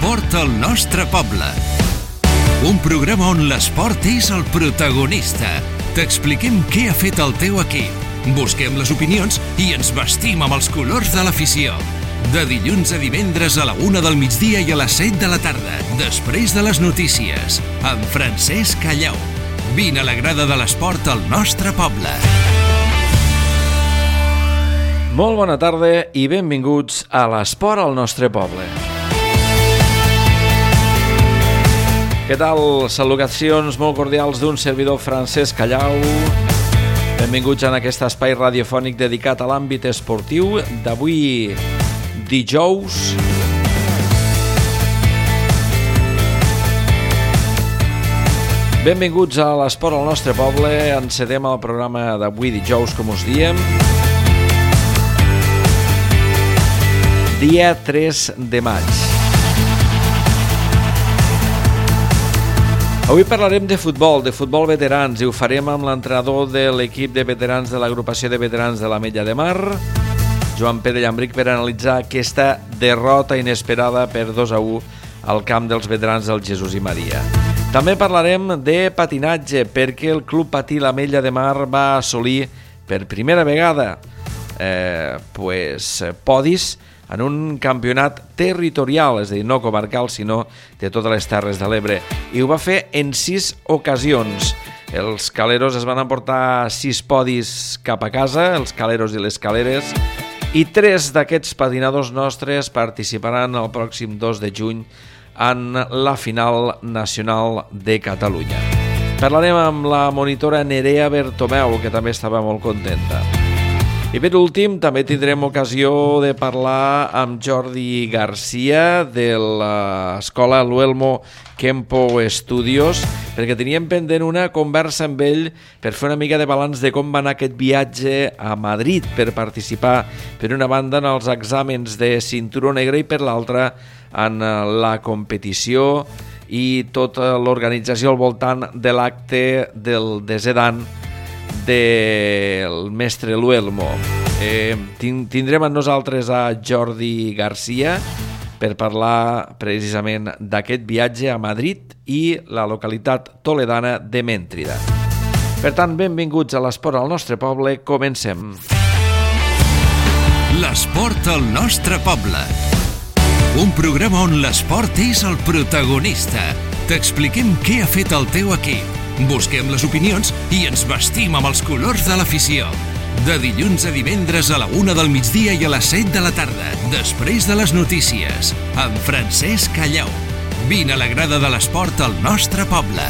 L'esport al nostre poble. Un programa on l'esport és el protagonista. T'expliquem què ha fet el teu equip. Busquem les opinions i ens vestim amb els colors de l'afició. De dilluns a divendres a la 1 del migdia i a les 7 de la tarda, després de les notícies, amb Francesc Callau. Vine a la grada de l'esport al nostre poble. Molt bona tarda i benvinguts a l'esport al nostre poble. Què tal? Salutacions molt cordials d'un servidor Francesc Callau. Benvinguts en aquest espai radiofònic dedicat a l'àmbit esportiu d'avui dijous. Benvinguts a l'esport al nostre poble. Encedem el programa d'avui dijous, com us diem. Dia 3 de maig. Avui parlarem de futbol veterans, i ho farem amb l'entrenador de l'equip de veterans de l'agrupació de veterans de l'Ametlla de Mar, Joan Pere Llambric, per analitzar aquesta derrota inesperada per 2-1 al camp dels veterans del Jesús i Maria. També parlarem de patinatge, perquè el Club Patí l'Ametlla de Mar va assolir per primera vegada podis en un campionat territorial, és a dir, no comarcal, sinó de totes les Terres de l'Ebre. I ho va fer en 6 ocasions. Els caleros es van emportar 6 podis cap a casa, els caleros i les caleres, i 3 d'aquests patinadors nostres participaran el pròxim 2 de juny en la final nacional de Catalunya. Parlarem amb la monitora Nerea Bertomeu, que també estava molt contenta. I per últim, també tindrem ocasió de parlar amb Jordi Garcia de l'escola Luelmo Kempo Studios, perquè teníem pendent una conversa amb ell per fer una mica de balanç de com va anar aquest viatge a Madrid per participar, per una banda, en els exàmens de cinturó negre i per l'altra en la competició i tota l'organització al voltant de l'acte del desè d'any del mestre Luelmo. Tindrem amb nosaltres a Jordi Garcia per parlar precisament d'aquest viatge a Madrid i la localitat toledana de Méntrida. Per tant, benvinguts a l'esport al nostre poble. Comencem. L'esport al nostre poble. Un programa on l'esport és el protagonista. T'expliquem què ha fet el teu equip. Busquem les opinions i ens vestim amb els colors de l'afició. De dilluns a divendres a la 1 del migdia i a les 7 de la tarda, després de les notícies, amb Francesc Callau. Vine a la grada de l'esport al nostre poble.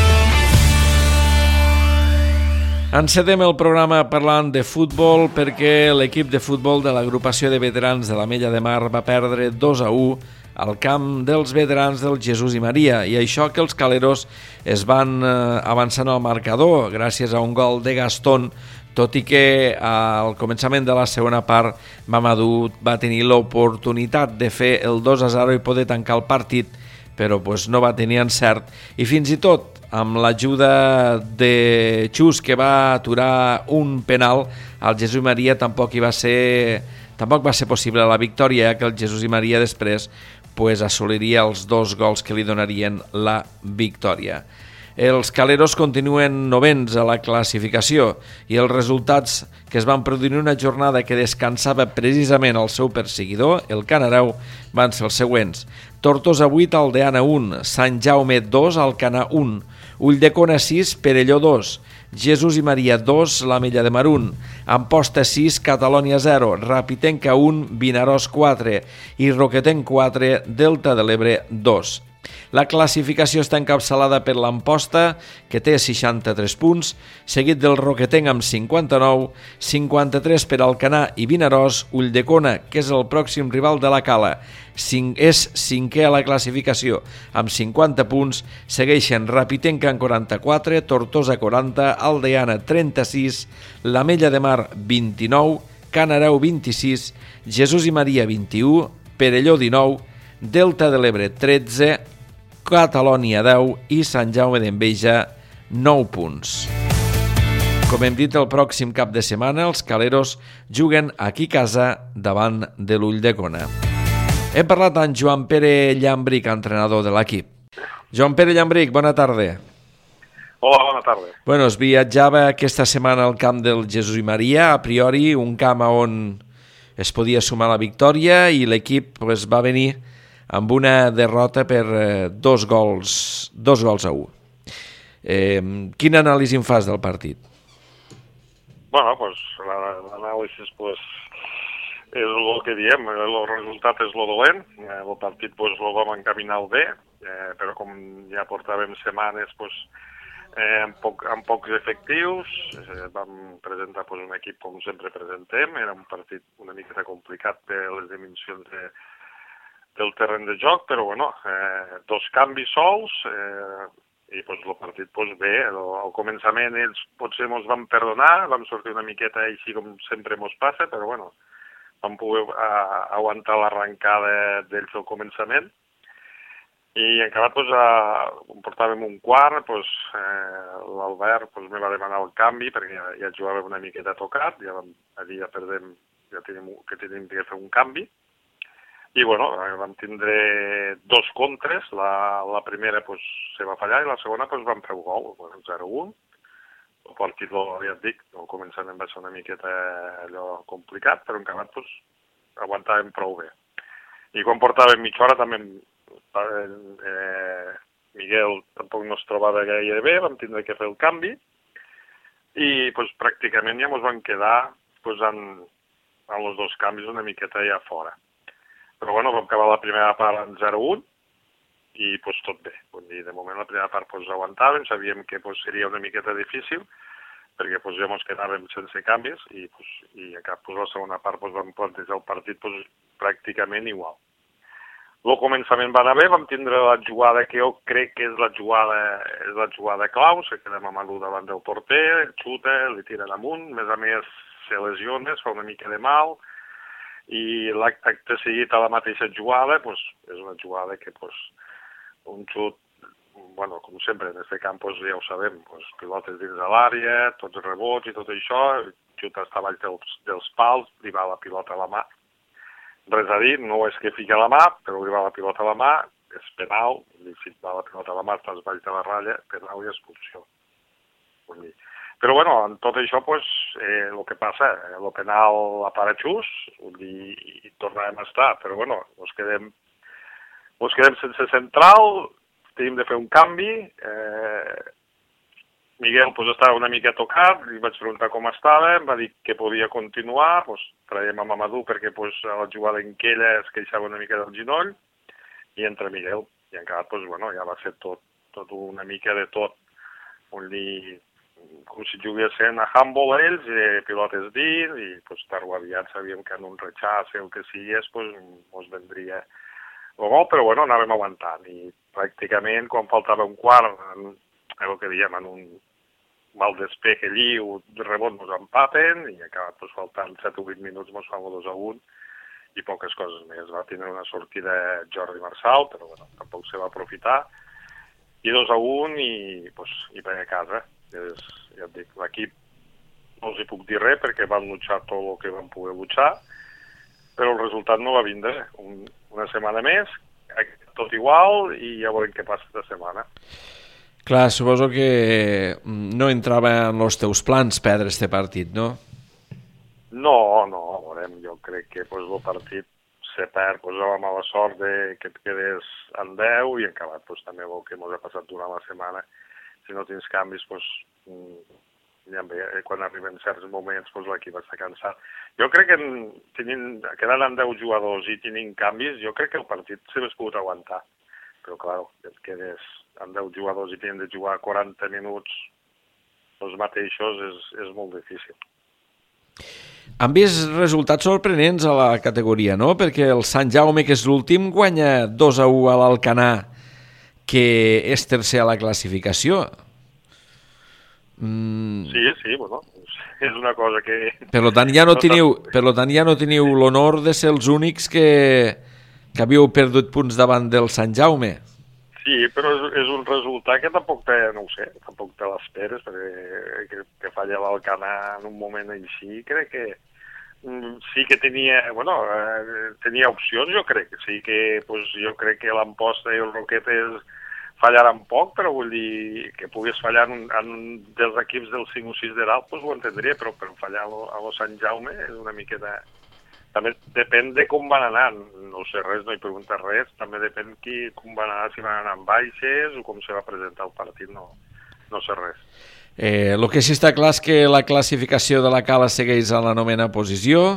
Encedem el programa parlant de futbol, perquè l'equip de futbol de l'agrupació de veterans de l'Ametlla de Mar va perdre 2-1 al camp dels veterans del Jesús i Maria, i això que els caleros es van avançant al marcador gràcies a un gol de Gastón, tot i que al començament de la segona part Mamadou va tenir l'oportunitat de fer el 2-0 i poder tancar el partit, però no va tenir encert, i fins i tot amb l'ajuda de Xus, que va aturar un penal, al Jesús i Maria tampoc va ser possible la victòria, que el Jesús i Maria després assoliria els 2 gols que li donarien la victòria. Els caleros continuen novens a la classificació, i els resultats que es van produir en una jornada que descansava precisament el seu perseguidor, el Canareu, van ser els següents: Tortosa 8, Aldeana 1, Sant Jaume 2, Alcanar 1, Ulldecona 6, Perelló 2, Jesús i Maria 2, l'Ametlla de Mar 1, Amposta 6, Catalònia 0, Rapitenca 1, Vinaròs 4 i Roquetenc 4, Delta de l'Ebre 2. La classificació està encapçalada per l'Amposta, que té 63 punts, seguit del Roquetenc amb 59, 53 per Alcanar i Vinaròs. Ulldecona, que és el pròxim rival de la Cala, és 5è a la classificació amb 50 punts, segueixen Rapitenca amb 44, Tortosa 40, Aldeana 36, l'Ametlla de Mar 29, Canareu 26, Jesús i Maria 21, Perelló 19, Delta de l'Ebre 13, Catalònia 10 i Sant Jaume d'Enveja 9 punts. Com hem dit, el pròxim cap de setmana els caleros juguen aquí a casa davant de l'Ulldecona. Hem parlat amb Joan Pere Llambric, entrenador de l'equip. Joan Pere Llambric, bona tarda. Hola, bona tarda. Bueno, es viatjava aquesta setmana al camp del Jesús i Maria, a priori un camp on es podia sumar la victòria i l'equip va venir amb una derrota per 2 gols a 1. Quina anàlisi en fas del partit? Bueno, pues l'anàlisi és el que diem, el resultat és lo dolent, el partit el vam encaminar bé, però com ja portàvem setmanes amb pocs efectius, vam presentar un equip com sempre presentem, era un partit una mica complicat per les dimensions del terreny de joc, però bueno, 2 canvis sols, i el partit bé, al començament ells potser ens van perdonar, vam sortir una miqueta així com sempre ens passa, però bueno, vam poder aguantar l'arrencada d'ells al començament, i en acabat, quan portàvem un quart, l'Albert me va demanar el canvi perquè ja jugàvem una miqueta tocat, ja perdem, ja tenim que fer un canvi, i bueno, vam tindre 2 contres, la primera se va fallar i la segona vam fer un gol, 0-1. El partit, ja et dic, al començament va ser una miqueta allò complicat, però en acabat aguantàvem prou bé. I quan portàvem mitja hora també Miguel tampoc no es trobava gaire bé, vam tindre que fer el canvi i pràcticament ja ens vam quedar amb els 2 canvis una miqueta allà fora. Però bueno, vam acabar la primera part en 0-1 i tot bé. De moment la primera part aguantàvem, sabíem que seria una miqueta difícil perquè ja ens quedàvem sense canvis i a cap la segona part vam plantejar el partit pràcticament igual. El començament va anar bé, vam tindre la jugada que jo crec que és la jugada clau, se queda Mamadou davant del porter, xuta, li tira damunt, a més se lesiona, es fa una mica de mal, i l'acte seguit a la mateixa jugada és una jugada que un xut, com sempre en aquest camp ja ho sabem, pilotes dins de l'àrea, tots els rebots i tot això, el xut està baix dels pals, li va la pilota a la mà. Res a dir, no és que fica la mà, però li va la pilota a la mà, és penal, si va la pilota a la mà estàs baix de la ratlla, penal i expulsió. Però bueno, en tot això, el que passa, el penal a Parachús, i tornarem a estar, però bueno, ens quedem sense central, tenim de fer un canvi, Miguel estava una mica tocat, li vaig preguntar com estava, em va dir que podia continuar, traiem a Mamadou perquè a la jugada en aquella es queixava una mica del genoll, i entra Miguel, i encara ja va ser tot una mica de tot, com si juguessin a handball ells, pilotes dins, i tard o aviat sabíem que en un rechace o el que sigués, ens vendria el gol, però bueno, anàvem aguantant, i pràcticament quan faltava un quart, el que diem, en un mal despeje allí, un rebot ens empaten, i acabat faltant 7 o 8 minuts ens fan 2-1, i poques coses més. Va tenir una sortida Jordi Marçal, però bueno, tampoc se va aprofitar, i 2-1 i per a casa. Ja et dic, l'equip no els hi puc dir res perquè van luchar tot el que van poder luchar, però el resultat no va vindre. Una setmana més, tot igual, i ja veurem què passa aquesta setmana. Clar, suposo que no entrava en els teus plans perdre este partit, no? No, veurem, jo crec que el partit se perd, la mala sort que et quedes en 10 i acabat també el que ens ha passat durant la setmana. Si no tens canvis, ja bé, quan arriben certs moments l'equip està cansat. Jo crec que quedant en 10 jugadors i tenint canvis, jo crec que el partit s'hagués pogut aguantar. Però clar, et quedes amb 10 jugadors i tenen de jugar 40 minuts els mateixos, és molt difícil. Han vist resultats sorprenents a la categoria, no? Perquè el Sant Jaume, que és l'últim, guanya 2-1 a l'Alcanar, que és tercer a la classificació. Sí, bueno, és una cosa que... Per tant, ja no teniu l'honor de ser els únics que havíeu perdut punts davant del Sant Jaume. Sí, però és un resultat que tampoc tampoc te l'esperes, perquè que falla l'Alcanar en un moment així, crec que sí que tenia, tenia opcions, jo crec. Sí que, jo crec que l'Amposta i el Roquetes fallaran poc, però vull dir que pogués fallar en un dels equips del 5 o 6 de dalt, ho entendria, però per fallar a lo Sant Jaume és una miqueta... També depèn de com van anar, no sé res, no hi pregunta res, també depèn com van anar, si van anar amb baixes o com se va presentar el partit, no sé res. El que sí està clar és que la classificació de la Cala segueix a la 9a posició,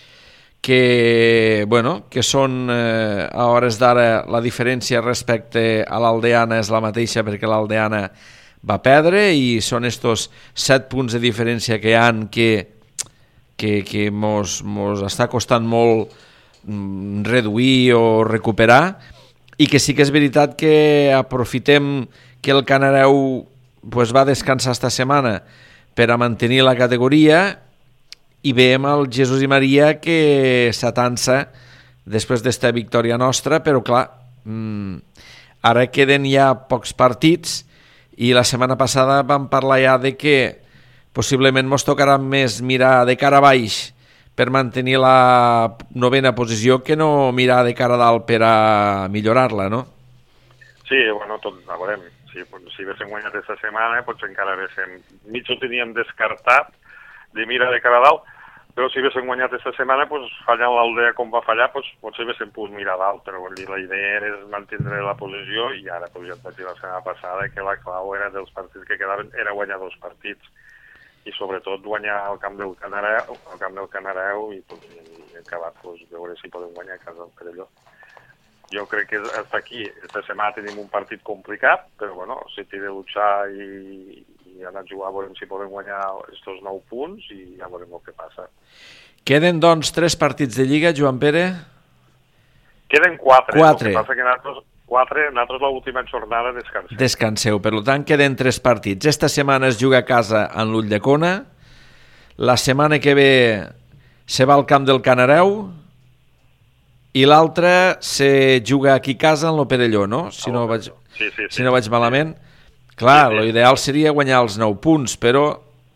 que són a hores d'ara la diferència respecte a l'Aldeana és la mateixa perquè l'Aldeana va perdre i són estos 7 punts de diferència que hi ha que mos està costant molt reduir o recuperar, i que sí que és veritat que aprofitem que el Canareu va descansar esta setmana per a mantenir la categoria, i veiem el Jesús i Maria que s'atansa després d'esta victòria nostra, però clar, ara queden ja pocs partits i la setmana passada vam parlar ja de que possiblement ens tocarà més mirar de cara a baix per mantenir la 9a posició que no mirar de cara a dalt per a millorar-la, no? Sí, tot, a veure, si haguéssim guanyat aquesta setmana, potser encara haguéssim... Mig ho teníem descartat de mirar de cara a dalt, però si haguéssim guanyat aquesta setmana, fallant l'Aldea com va fallar, potser haguéssim pogut mirar dalt, però la idea era mantenir la posició, i ara ja et vaig dir la setmana passada que la clau era dels partits que quedaven, era guanyar 2 partits, i sobretot guanyar al camp del Canareu, i acabat veure si podem guanyar a casa del Perelló. Jo crec que fins aquí, esta setmana tenim un partit complicat, però si té de luchar i anar a jugar, veurem si podem guanyar estos 9 punts i ja veurem el que passa. Queden, doncs, 3 partits de Lliga, Joan Pere? Queden 4. 4. El que passa que nosaltres l'última jornada descansem. Descanseu, per tant queden 3 partits. Esta setmana es juga a casa en l'Ulldecona, la setmana que ve se va al camp del Canareu, i l'altra se juga aquí a casa en l'Operelló, no? Si no vaig malament. Clar, l'ideal seria guanyar els 9 punts, però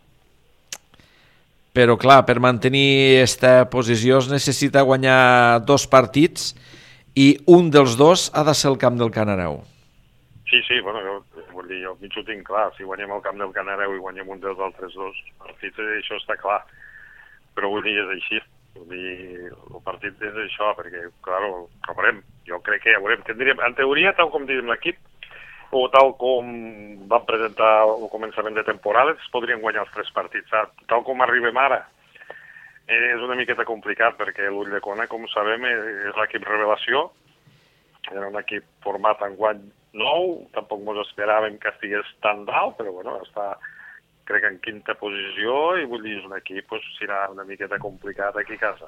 clar, per mantenir aquesta posició es necessita guanyar 2 partits i un dels 2 ha de ser el camp del Canareu. Sí, jo mig ho tinc clar. Si guanyem el camp del Canareu i guanyem un dels altres 2 partits, això està clar. Però és així. El partit és això, perquè, clar, ho veurem. Jo crec que ja veurem. En teoria, tal com diem l'equip, o tal com vam presentar al començament de temporada, es podrien guanyar els 3 partits. Tal com arribem ara, és una miqueta complicat, perquè l'Ulldecona, com sabem, és l'equip revelació. Era un equip format en guany nou, tampoc ens esperàvem que estigués tan dalt, però està, crec, en 5a posició, i és un equip, serà una miqueta complicat aquí a casa.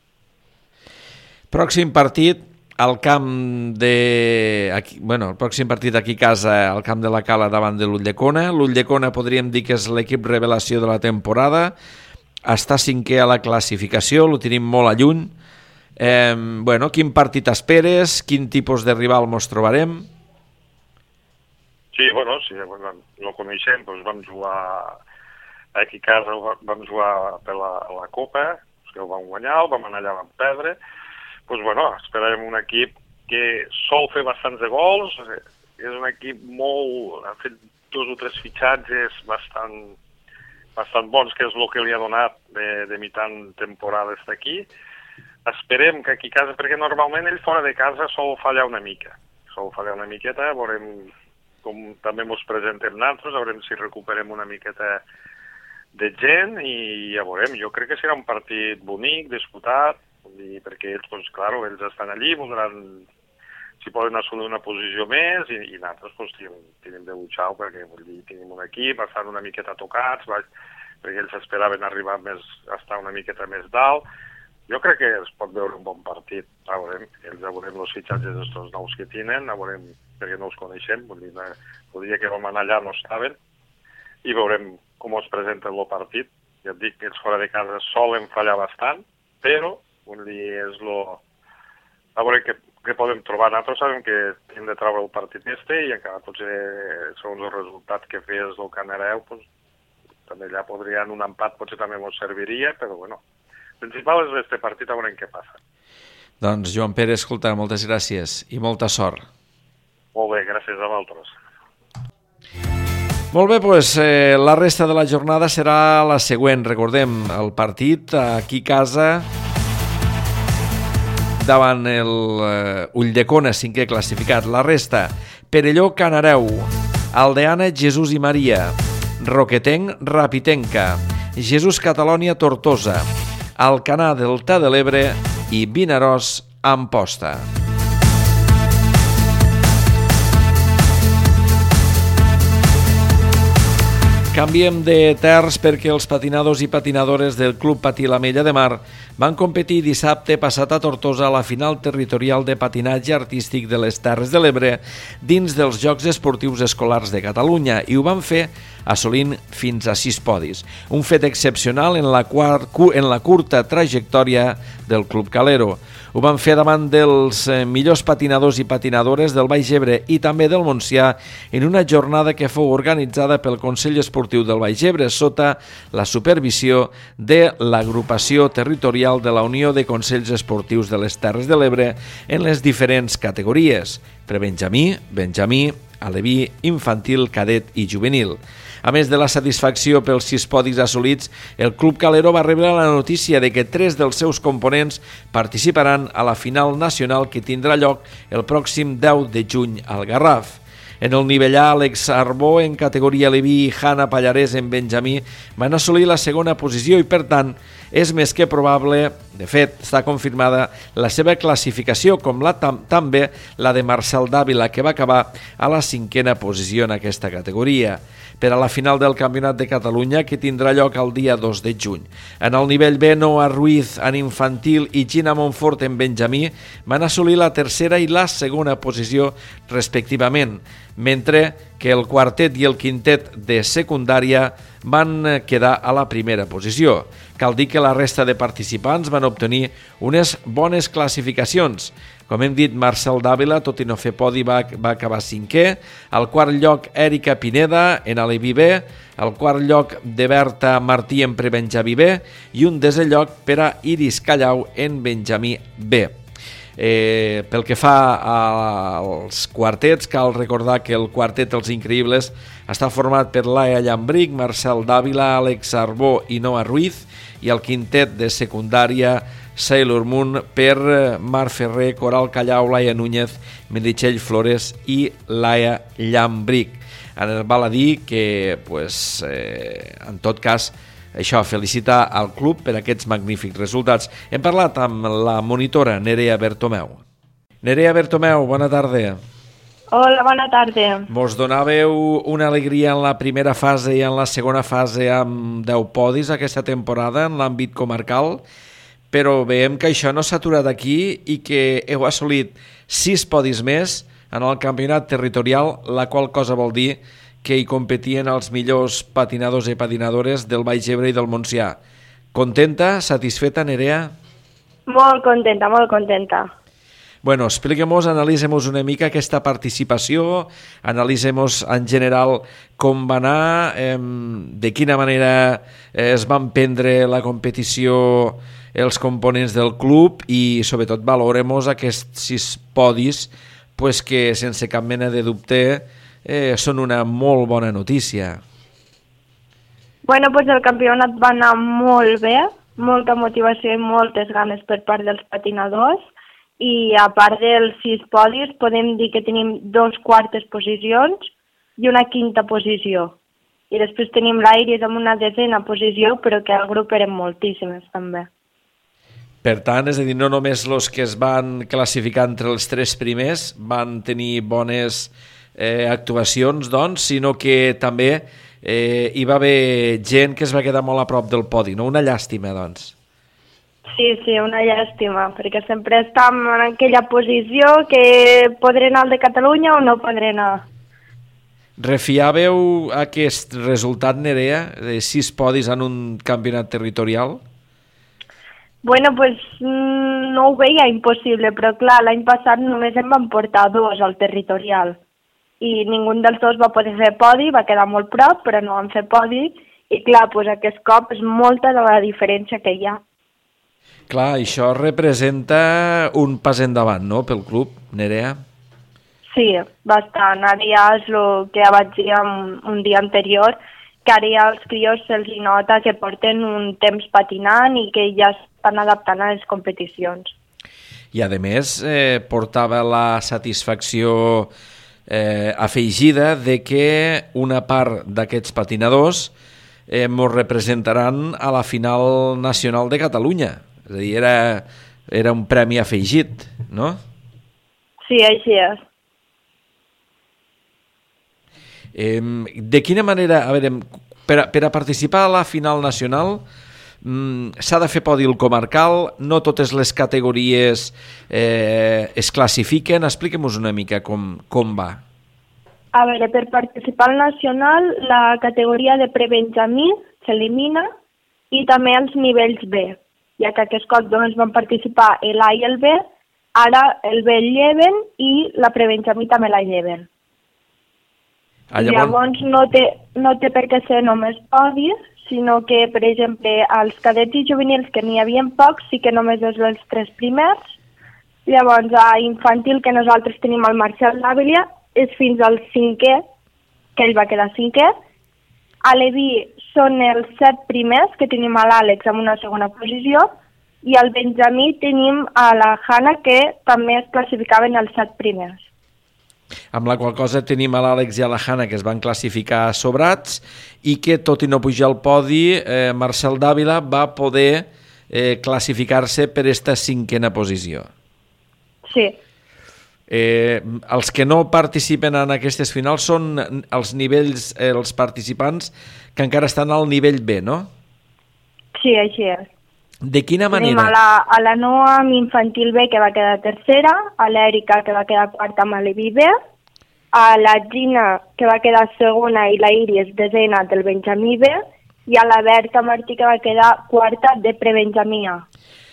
Pròxim partit al camp el pròxim partit aquí a casa, al camp de la Cala davant de l'Ulldecona. L'Ulldecona podríem dir que és l'equip revelació de la temporada, està 5è a la classificació, lo tenim molt a lluny. Quin partit esperes? Quin tipus de rival mos trobarem? Sí, no coneixem, vam jugar aquí a casa, vam jugar per la Copa, que el vam guanyar, el vam anar allà, vam perdre. Esperarem un equip que sol fer bastants de gols, és un equip ha fet 2 o 3 fitxatges bastant bons, que és el que li ha donat de mitjan temporada estar aquí. Esperem que aquí a casa, perquè normalment ell fora de casa sol fallar una miqueta, veurem com també ens presentem nosaltres, veurem si recuperem una miqueta de gent i ja veurem. Jo crec que serà un partit bonic, disputat, perquè ells, ells estan allí, voldran si poden assolir una posició més i nosaltres tenim de luchar, perquè tenim un equip, estan una miqueta tocats, perquè ells esperaven arribar a estar una miqueta més dalt. Jo crec que es pot veure un bon partit, ja veurem els fitxatges d'estos nous que tenen, ja veurem, perquè no els coneixem, el dia que vam anar allà no estaven, i veurem com es presenta el partit. Ja et dic que els fora de casa solen fallar bastant, però és a veure què podem trobar. Nosaltres sabem que hem de treure el partit i encara potser segons el resultat que fes el Canareu, també allà podrien un empat, potser també ens serviria, però principal és este partit, a veure què passa. Doncs, Joan Pere, escolta, moltes gràcies i molta sort. Molt bé, gràcies a vosaltres. Molt bé, doncs la resta de la jornada serà la següent. Recordem el partit aquí a casa davant el Ulldecona, 5è classificat. La resta, Perelló, Canareu, Aldeana, Jesús i Maria, Roquetenc, Rapitenca, Jesús Catalònia, Tortosa, Alcanar, Delta de l'Ebre i Vinaròs, Amposta. Canviem de terç perquè els patinadors i patinadores del Club Patí l'Ametlla de Mar van competir dissabte passat a Tortosa a la final territorial de patinatge artístic de les Terres de l'Ebre dins dels Jocs Esportius Escolars de Catalunya i ho van fer assolint fins a 6 podis. Un fet excepcional en la curta trajectòria del Club Calero. Ho van fer davant dels millors patinadors i patinadores del Baix Ebre i també del Montsià en una jornada que fou organitzada pel Consell Esportiu del Baix Ebre sota la supervisió de l'agrupació territorial de la Unió de Consells Esportius de les Terres de l'Ebre en les diferents categories: prebenjamí, benjamí, aleví, infantil, cadet i juvenil. A més de la satisfacció pels 6 podis assolits, el Club Calero va rebre la notícia de que 3 dels seus components participaran a la final nacional que tindrà lloc el pròxim 10 de juny al Garraf. En el nivell A, Àlex Arbó en categoria aleví i Hanna Pallarès en benjamí van assolir la segona posició i, per tant, és més que probable, de fet, està confirmada la seva classificació, com també la de Marcel Dávila, que va acabar a la 5a posició en aquesta categoria, per a la final del Campionat de Catalunya, que tindrà lloc el dia 2 de juny. En el nivell B, Noa Ruiz en infantil i Gina Montfort en benjamí van assolir la 3a i la 2a posició respectivament, mentre que el quartet i el quintet de secundària van quedar a la 1a posició. Cal dir que la resta de participants van obtenir unes bones classificacions. Com hem dit, Marcel Dávila, tot i no fer podi, va acabar 5è. Al quart lloc, Èrica Pineda, en aleví B. Al quart lloc, de Berta Martí, en prebenjamí B. I un 10è lloc per a Iris Callau, en benjamí B. Pel que fa als quartets, cal recordar que el quartet Els Increïbles està format per Laia Llambric, Marcel Dávila, Àlex Arbó i Noa Ruiz, i el quintet de secundària Sailor Moon per Marc Ferrer, Coral Callau, Laia Núñez, Meritxell Flores i Laia Llambric. Val a dir que, en tot cas, això, felicitar al club per aquests magnífics resultats. Hem parlat amb la monitora Nerea Bertomeu. Nerea Bertomeu, bona tarda. Hola, bona tarda. Mos donàveu una alegria en la primera fase i en la segona fase amb 10 podis aquesta temporada en l'àmbit comarcal, però veiem que això no s'ha aturat aquí i que heu assolit 6 podis més en el campionat territorial, la qual cosa vol dir que hi competien els millors patinadors i patinadores del Baix Ebre i del Montsià. Contenta, satisfeta, Nerea? Molt contenta, molt contenta. Bueno, expliquem-nos, analitzem-nos una mica aquesta participació, analitzem-nos en general com va anar, de quina manera es van prendre la competició els components del club i sobretot valorem-nos aquests 6 podis que sense cap mena de dubte són una molt bona notícia. Bueno, el campionat va anar molt bé, molta motivació i moltes ganes per part dels patinadors i a part dels 6 podis podem dir que tenim 2 quartes posicions i una 5a posició. I després tenim l'Airis amb una 10a posició, però que al grup eren moltíssimes també. Per tant, és a dir, no només els que es van classificar entre els 3 primers van tenir bones actuacions, doncs, sinó que també hi va haver gent que es va quedar molt a prop del podi, no? Una llàstima, doncs. Sí, una llàstima, perquè sempre estem en aquella posició que podré anar al de Catalunya o no podré anar. Refiàveu aquest resultat, Nerea, de 6 podis en un campionat territorial? Bueno, no ho veia impossible, però clar, l'any passat només em van portar 2 al territorial i ningú dels 2 va poder fer podi, va quedar molt prop, però no van fer podi i clar, aquest cop és molta de la diferència que hi ha. Clar, això representa un pas endavant, no?, pel club, Nerea? Sí, bastant. Ara ja és el que ja vaig dir un dia anterior, que ara ja als crios se'ls nota que porten un temps patinant i que ja estan adaptant a les competicions. I, a més, portava la satisfacció afegida de que una part d'aquests patinadors mos representaran a la final nacional de Catalunya. És a dir, era un premi afegit, no? Sí, així és. De quina manera, a veure, per a participar a la final nacional s'ha de fer podi el comarcal, no totes les categories es classifiquen, expliquem-nos una mica com va. A veure, per participar al nacional, la categoria de prebenjamí s'elimina i també els nivells B, ja que aquest cop només van participar l'A i el B, ara el B el lleven i la prebenjamí també la lleven. Llavors no té per què ser només podi, sinó que, per exemple, als cadets i juvenils, que n'hi havia pocs, sí que només és els 3 primers. Llavors, a infantil, que nosaltres tenim el Marcel Dàvilia, és fins al 5è, que ell va quedar 5è. A l'Evi són els 7 primers, que tenim a l'Àlex amb una segona posició, i al Benjamí tenim a la Hanna, que també es classificaven els 7 primers. Amb la qual cosa tenim a l'Àlex i a la Hanna, que es van classificar sobrats, i que, tot i no pujar al podi, Marcel Dàvila va poder classificar-se per esta 5a posició. Sí. Els que no participen en aquestes finals són els nivells, els participants que encara estan al nivell B, no? Sí, així és. De quina manera? Tenim a la Noa amb infantil B, que va quedar tercera, a l'Èrica, que va quedar quarta amb l'Evi B, a la Gina, que va quedar segona, i la Iris desena del Benjamí B, i a la Berta Martí, que va quedar quarta de prebenjamí A.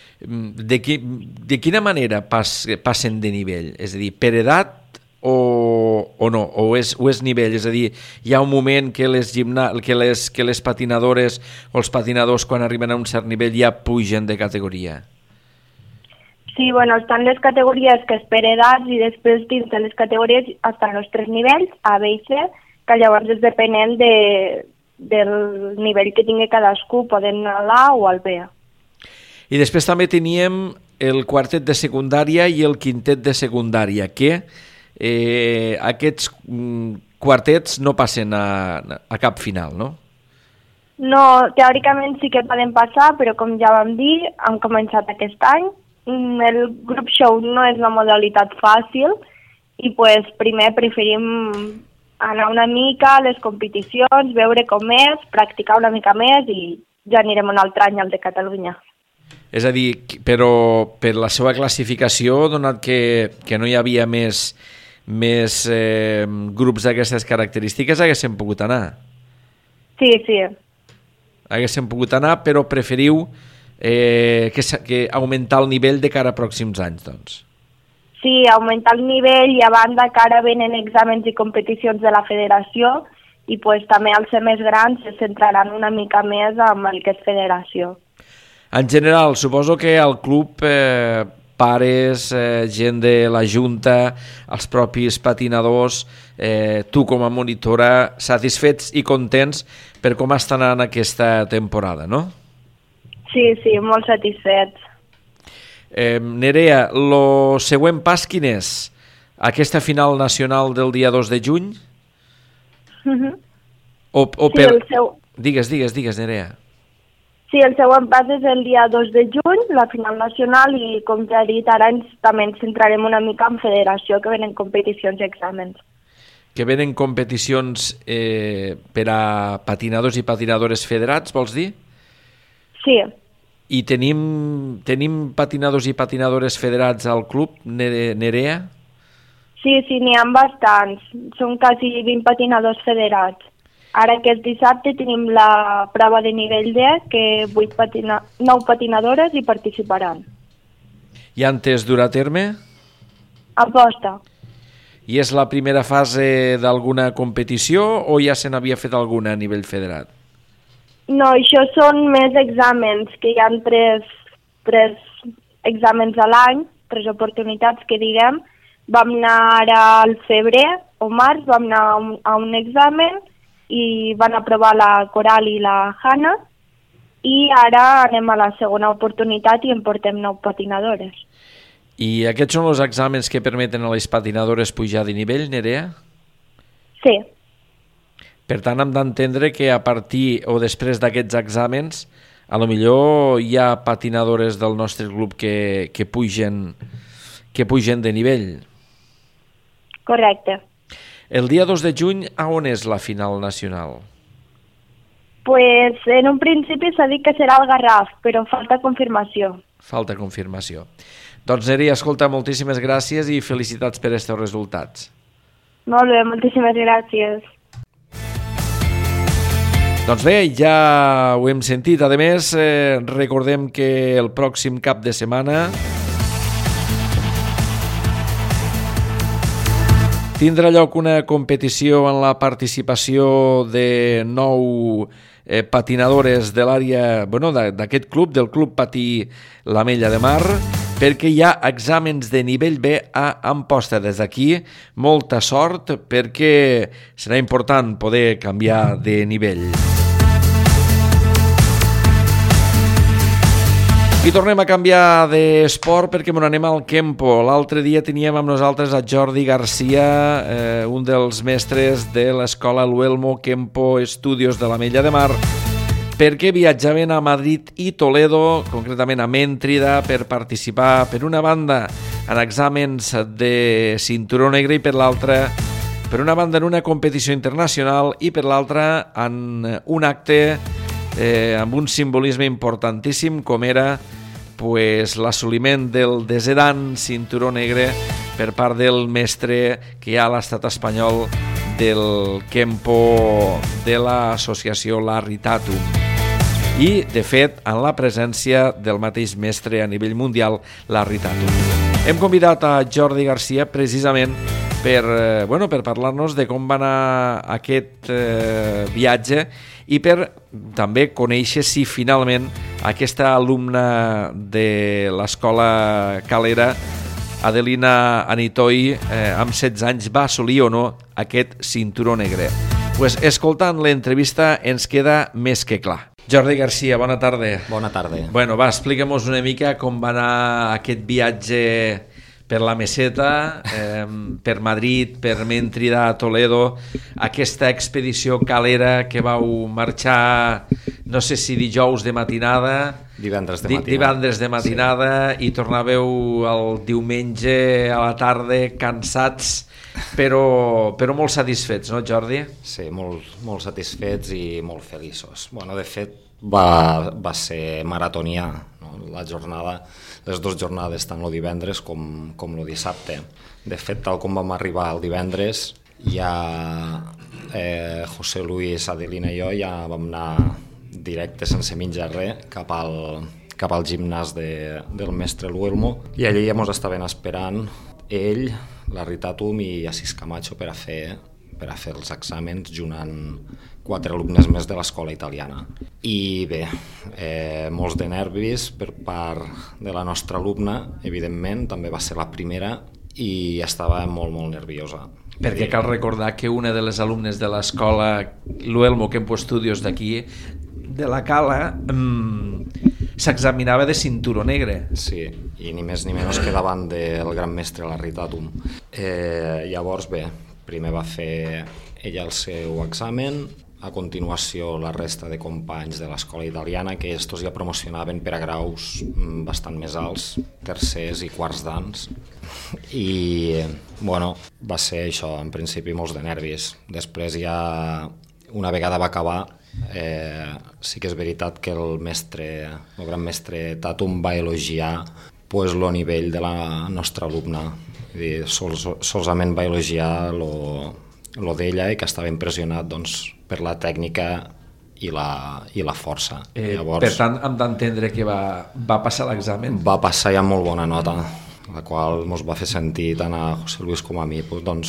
De quina manera passen de nivell? És a dir, per edat o no? O és nivell? És a dir, hi ha un moment que les patinadores o els patinadors, quan arriben a un cert nivell, ja pugen de categoria? Sí, bueno, estan les categories que és per edats i després dins de les categories estan els 3 nivells, A, B i C, que llavors és depenent del nivell que tingui cadascú, poden anar a l'A o al B. I després també teníem el quartet de secundària i el quintet de secundària, que aquests quartets no passen a cap final, no? No, teòricament sí que poden passar, però com ja vam dir, han començat aquest any. El grup show no és una modalitat fàcil i primer preferim anar una mica a les competicions, veure com és, practicar una mica més i ja anirem un altre any al de Catalunya. És a dir, però per la seva classificació, donat que no hi havia més grups d'aquestes característiques, haguéssim pogut anar. Sí, sí. Haguéssim pogut anar, però preferiu que augmentar el nivell de cara a pròxims anys, doncs. Sí, augmentar el nivell i a banda que ara venen exàmens i competicions de la federació i també als ser més grans se centraran una mica més en el que és federació. En general, suposo que al club pares, gent de la junta, els propis patinadors, tu com a monitora, satisfets i contents per com estan en aquesta temporada, no? Sí, molt satisfets. Nerea, el següent pas quin és? Aquesta final nacional del dia 2 de juny? Digues, Nerea. Sí, el següent pas és el dia 2 de juny, la final nacional, i com ja he dit, ara també ens centrarem una mica en federació, que venen competicions i exàmens. Que venen competicions per a patinadors i patinadores federats, vols dir? Sí. I tenim patinadors i patinadores federats al club, Nerea? Sí, n'hi ha bastants. Són quasi 20 patinadors federats. Ara aquest dissabte tenim la prova de nivell D, que 9 patinadores hi participaran. I antes dur a terme? Aposta. I és la primera fase d'alguna competició o ja se n'havia fet alguna a nivell federat? No, això són més exàmens, que hi ha tres exàmens a l'any, 3 oportunitats que diguem. Vam anar al febrer o març, vam anar a un examen i van aprovar la Coral i la Hanna, i ara anem a la segona oportunitat i en portem 9 patinadores. I aquests són els exàmens que permeten a les patinadores pujar de nivell, Nerea? Sí. Per tant, hem d'entendre que a partir o després d'aquests exàmens, a lo millor hi ha patinadores del nostre club que pugen de nivell. Correcte. El dia 2 de juny, a on és la final nacional? Pues en un principi s'ha dit que serà al Garraf, però falta confirmació. Falta confirmació. Doncs, Nerea, escolta, moltíssimes gràcies i felicitats per aquests resultats. Molt bé, moltíssimes gràcies. Doncs bé, ja ho hem sentit. A més, recordem que el pròxim cap de setmana tindrà lloc una competició en la participació de 9 patinadores de l'àrea, d'aquest club, del Club Patí l'Ametlla de Mar, perquè hi ha exàmens de nivell B a Amposta. Des d'aquí, molta sort, perquè serà important poder canviar de nivell. I tornem a canviar d'esport perquè me n'anem al Kempo. L'altre dia teníem amb nosaltres a Jordi Garcia, un dels mestres de l'escola Luelmo Kempo Estudios de l'Ametlla de Mar, perquè viatjaven a Madrid i Toledo, concretament a Mèntrida, per participar, per una banda, en exàmens de cinturó negre i per l'altra, per una banda, en una competició internacional i per l'altra, en un acte amb un simbolisme importantíssim com era l'assoliment del desè dan cinturó negre per part del mestre que hi ha a l'estat espanyol del Kempo de l'associació Larry Tatum. I, de fet, en la presència del mateix mestre a nivell mundial, Larry Tatum. Hem convidat a Jordi Garcia precisament per parlar-nos de com va anar aquest viatge i per també conèixer si finalment aquesta alumna de l'escola Calera, Adelina Anitoi, amb 16 anys, va assolir o no aquest cinturó negre. Escoltant l'entrevista ens queda més que clar. Jordi Garcia, bona tarda. Bona tarda. Va, explica-mos una mica com va anar aquest viatge per la Meseta, per Madrid, per Mèntrida, Toledo, aquesta expedició calera que vau marxar, no sé si dijous de matinada, divendres de matinada, sí. I tornàveu el diumenge a la tarda cansats, però molt satisfets, no, Jordi? Sí, molt satisfets i molt feliços. De fet, va ser maratonià, no? La jornada, les 2 jornades, tant el divendres com el dissabte. De fet, tal com vam arribar el divendres, ja José Luis, Adelina i jo ja vam anar directe, sense menjar res, cap al gimnàs del mestre Luelmo, i allí ja ens estaven esperant ell, Larry Tatum i Assis Camacho per a fer els exàmens junt amb 4 alumnes més de l'escola italiana. I bé, molts de nervis per part de la nostra alumna, evidentment, també va ser la primera i estava molt nerviosa. Perquè cal recordar que una de les alumnes de l'escola Luelmo Kempo Estudios d'aquí, de la Cala, s'examinava de cinturó negre. Sí, i ni més ni menys que davant del gran mestre Larry Tatum. Llavors, bé, primer va fer ella el seu examen, a continuació la resta de companys de l'escola italiana, que estos ja promocionaven per a graus bastant més alts, tercers i quarts dans. I, va ser això, en principi molts de nervis. Després ja, una vegada va acabar, sí que és veritat que el gran mestre Tatum va elogiar el nivell de la nostra alumna. Solament va elogiar lo d'ella i que estava impressionat per la tècnica i la força. Llavors, per tant, hem d'entendre que va passar l'examen? Va passar ja amb molt bona nota, la qual ens va fer sentir tant a José Luis com a mi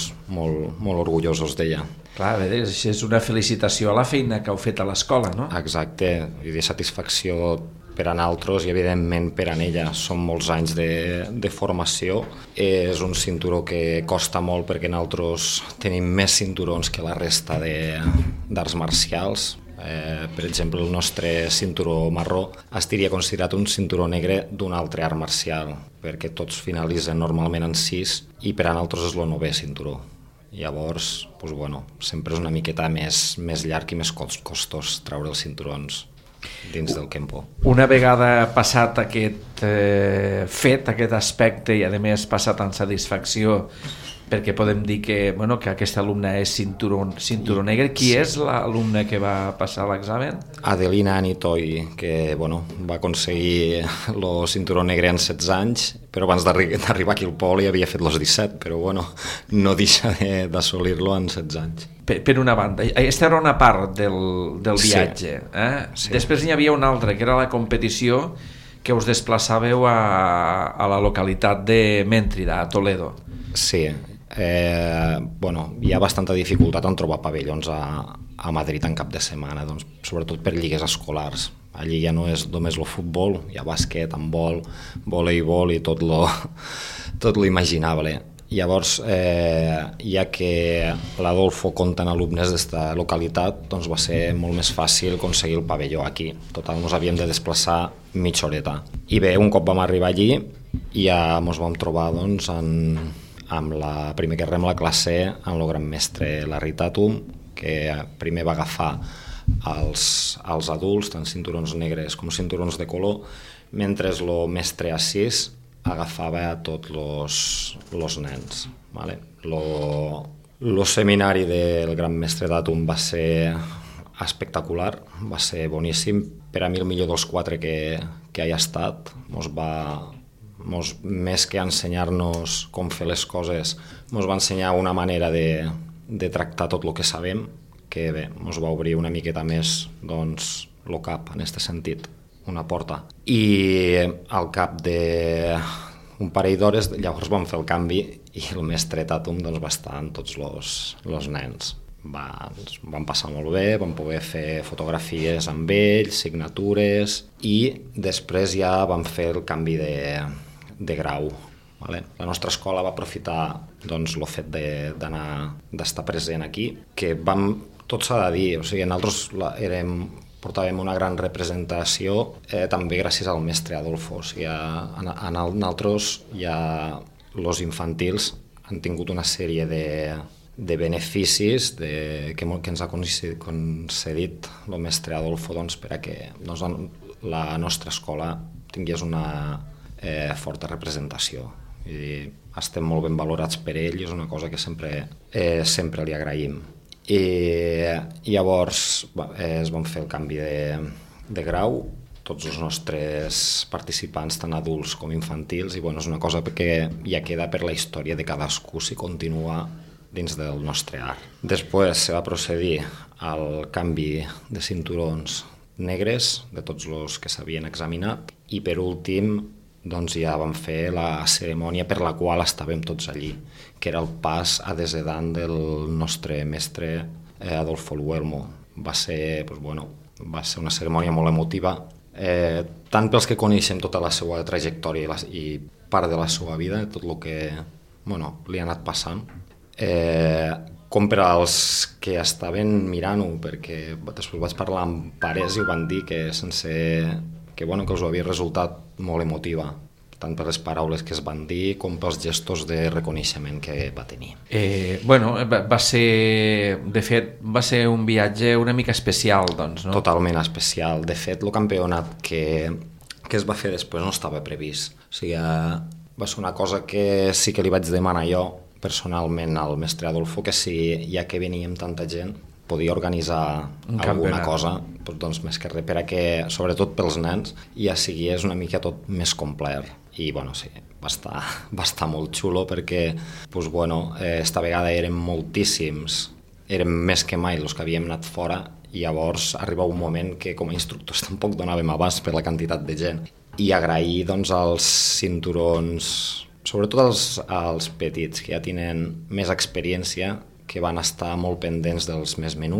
molt orgullosos d'ella. Clar, és una felicitació a la feina que heu fet a l'escola, no? Exacte, i de satisfacció per a nosaltres i evidentment per a ella són molts anys de formació. És un cinturó que costa molt perquè nosaltres tenim més cinturons que la resta d'arts marcials. Per exemple, el nostre cinturó marró estaria considerat un cinturó negre d'un altre art marcial, perquè tots finalitzen normalment en 6 i per a nosaltres és el 9è cinturó. Llavors, sempre és una miqueta més llarg i més costós treure els cinturons dins del Kempo. Una vegada passat aquest fet, aquest aspecte, i a més passat amb satisfacció, perquè podem dir que aquest alumne és cinturó negre. Qui és l'alumne que va passar l'examen? Adelina Anitoi, que va aconseguir el cinturó negre en 16 anys, però abans d'arribar aquí al poli havia fet els 17, però no deixa d'assolir-lo en 16 anys. Per una banda, aquesta era una part del viatge. Sí. Després n'hi havia una altra, que era la competició que us desplaçàveu a la localitat de Méntrida, a Toledo. Sí, hi ha bastanta dificultat en trobar pavellons a Madrid en cap de setmana, sobretot per lligues escolars. Allí ja no és només el futbol, hi ha bàsquet, handbol, voleibol i tot lo imaginable. Llavors, ja que l'Adolfo compta en alumnes d'esta localitat, va ser molt més fàcil aconseguir el pavelló aquí. Total, ens havíem de desplaçar mitja horeta. I bé, un cop vam arribar allí, ja ens vam trobar amb primer que rem la classe amb el gran mestre Larry Tatum, que primer va agafar els adults, tant cinturons negres com cinturons de color, mentre el mestre Assís agafava a tots els nens. Vale? El seminari del gran mestre Tatum va ser espectacular, va ser boníssim. Per a mi el millor dels 4 que hi ha estat. Més que ensenyar-nos com fer les coses, ens va ensenyar una manera de tractar tot el que sabem, que bé, ens va obrir una miqueta més el cap, en aquest sentit, una porta. I al cap d'un parell d'hores llavors vam fer el canvi i el mestre Tatum va estar amb tots els nens. Vam passar molt bé, vam poder fer fotografies amb ells, signatures, i després ja vam fer el canvi de grau. Vale? La nostra escola va aprofitar el fet d'estar present aquí, que tot s'ha de dir, nosaltres portàvem una gran representació també gràcies al mestre Adolfo. Nosaltres els infantils han tingut una sèrie de beneficis que ens ha concedit el mestre Adolfo perquè la nostra escola tingués una forta representació. Estem molt ben valorats per ell i és una cosa que sempre li agraïm. I llavors es van fer el canvi de grau, tots els nostres participants, tant adults com infantils, i és una cosa que ja queda per la història de cadascú si continua dins del nostre art. Després se va procedir al canvi de cinturons negres de tots els que s'havien examinat i per últim ja vam fer la cerimònia per la qual estàvem tots allí, que era el pas a desedant del nostre mestre Adolfo Luelmo. Va ser una cerimònia molt emotiva, tant pels que coneixem tota la seva trajectòria i part de la seva vida, tot el que li ha anat passant, com per als que estaven mirant-ho, perquè després vaig parlar amb pares i ho van dir que que us havia resultat molt emotiva, tant per les paraules que es van dir com pels gestos de reconeixement que va tenir. De fet, va ser un viatge una mica especial, no? Totalment especial. De fet, el campionat que es va fer després no estava previst. Va ser una cosa que sí que li vaig demanar jo personalment al mestre Adolfo, que si ja que veníem tanta gent podia organitzar alguna cosa, més que res, perquè, sobretot pels nens, ja sigués una mica tot més complet. I, sí, va estar molt xulo perquè, esta vegada érem moltíssims, érem més que mai els que havíem anat fora, i llavors arriba un moment que com a instructors tampoc donàvem abast per la quantitat de gent. I agrair, als cinturons, sobretot als petits, que ja tenen més experiència, que van estar molt pendents dels més menuts,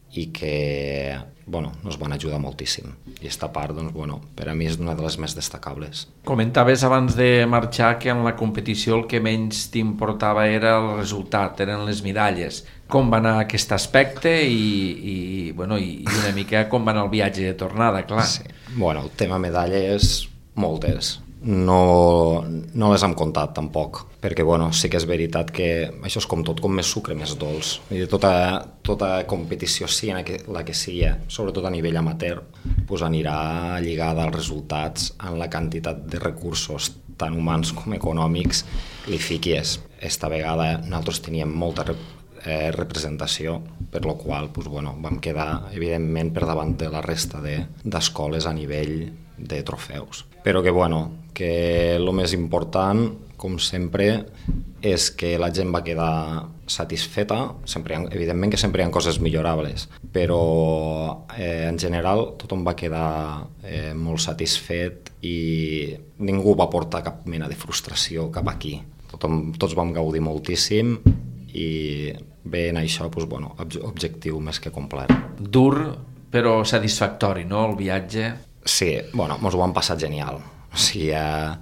i que nos van ajudar moltíssim. I aquesta part, per a mi és una de les més destacables. Comentaves abans de marxar que en la competició el que menys t'importava era el resultat, eren les medalles. Com va anar aquest aspecte i una mica com va anar el viatge de tornada, clar. Sí. El tema medalles, moltes. No les hem comptat tampoc, perquè sí que és veritat que això és com tot, com més sucre, més dolç. Tota competició, sí, la que sigui, sobretot a nivell amateur, anirà lligada als resultats en la quantitat de recursos, tant humans com econòmics, li fiquis. Esta vegada nosaltres teníem molta representació, per la qual vam quedar, evidentment, per davant de la resta d'escoles a nivell de trofeus. Però que el més important, com sempre, és que la gent va quedar satisfeta. Evidentment que sempre hi ha coses millorables, però en general tothom va quedar molt satisfet i ningú va portar cap mena de frustració cap aquí. Tots vam gaudir moltíssim i bé, en això, objectiu més que complet. Dur, però satisfactori, no, el viatge? Sí, mos ho vam passar genial. O sigui,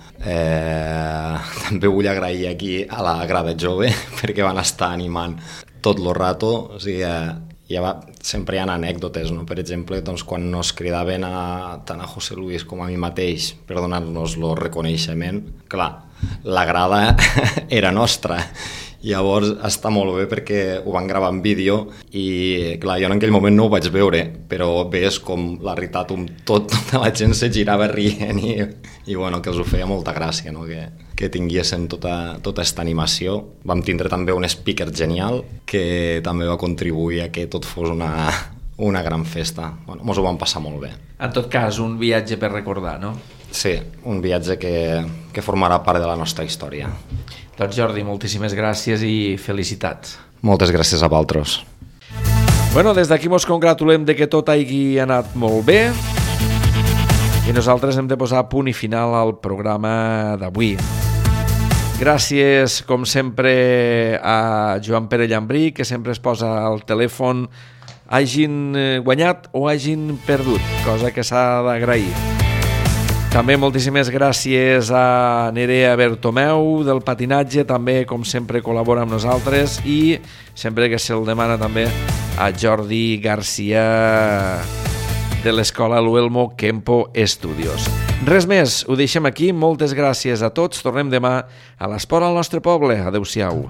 també vull agrair aquí a la grada jove perquè van estar animant tot el rato. O sigui, sempre hi ha anècdotes, no? Per exemple, quan nos cridaven tant a José Luis com a mi mateix per donar-nos el reconeixement, clar, la grada era nostra. Llavors està molt bé perquè ho van gravar en vídeo i clar, jo en aquell moment no ho vaig veure, però ves com la veritat tota la gent se girava rient i que els ho feia molta gràcia, no? Que tinguessin tota aquesta animació. Vam tindre també un speaker genial que també va contribuir a que tot fos una gran festa. Mos ho vam passar molt bé. En tot cas, un viatge per recordar, no? Sí, un viatge que formarà part de la nostra història. Doncs Jordi, moltíssimes gràcies i felicitats. Moltes gràcies a vosaltres. Des d'aquí mos congratulem de que tot hagi anat molt bé i nosaltres hem de posar punt i final al programa d'avui. Gràcies, com sempre, a Joan Pere Llambrí, que sempre es posa al telèfon, hagin guanyat o hagin perdut, cosa que s'ha d'agrair. També moltíssimes gràcies a Nerea Bertomeu del patinatge, també com sempre col·labora amb nosaltres, i sempre que se'l demana també a Jordi Garcia de l'escola Luelmo Kempo Studios. Res més, ho deixem aquí, moltes gràcies a tots, tornem demà a l'Esport al nostre poble. Adéu-siau.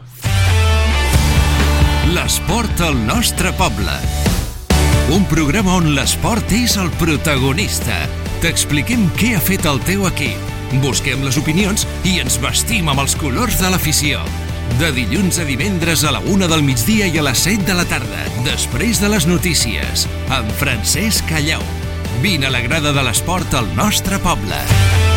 L'esport al nostre poble. Un programa on l'esport és el protagonista. T'expliquem què ha fet el teu equip, busquem les opinions i ens vestim amb els colors de l'afició. De dilluns a divendres a la 1 del migdia i a les 7 de la tarda, després de les notícies, amb Francesc Callau. Vine a la grada de l'esport al nostre poble.